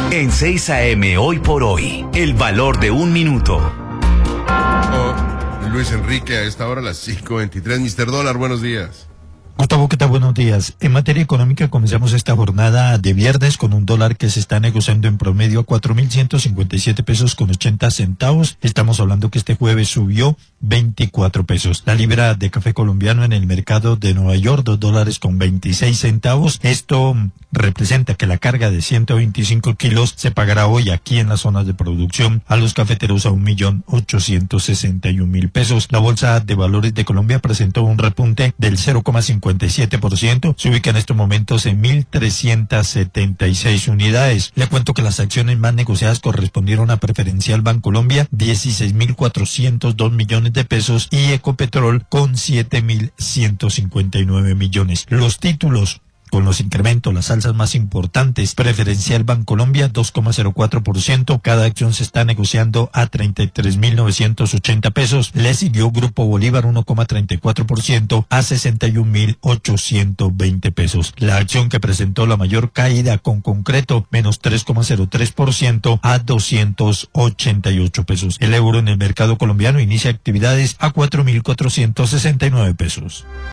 En 6 AM Hoy por Hoy, el valor de un minuto. Luis Enrique, a esta hora, las 5:23. Mr. Dólar, buenos días. Gustavo, ¿qué tal? Buenos días. En materia económica, comenzamos esta jornada de viernes con un dólar que se está negociando en promedio a 4.157 pesos con 80 centavos. Estamos hablando que este jueves subió 24 pesos. La libra de café colombiano en el mercado de Nueva York, 2 dólares con 26 centavos. Esto representa que la carga de 125 kilos se pagará hoy aquí en las zonas de producción a los cafeteros a 1.861.000 pesos. La Bolsa de Valores de Colombia presentó un repunte del 0,57%. Se ubica en estos momentos en 1.376 unidades. Le cuento que las acciones más negociadas correspondieron a Preferencial Bancolombia, 16.402 millones de pesos, y Ecopetrol con 7.159 millones. Los títulos con los incrementos, las alzas más importantes: Preferencial Bancolombia 2,04%, cada acción se está negociando a 33.980 pesos. Le siguió Grupo Bolívar 1,34% a 61.820 pesos. La acción que presentó la mayor caída con Concreto, menos 3,03% a 288 pesos. El euro en el mercado colombiano inicia actividades a 4.469 pesos.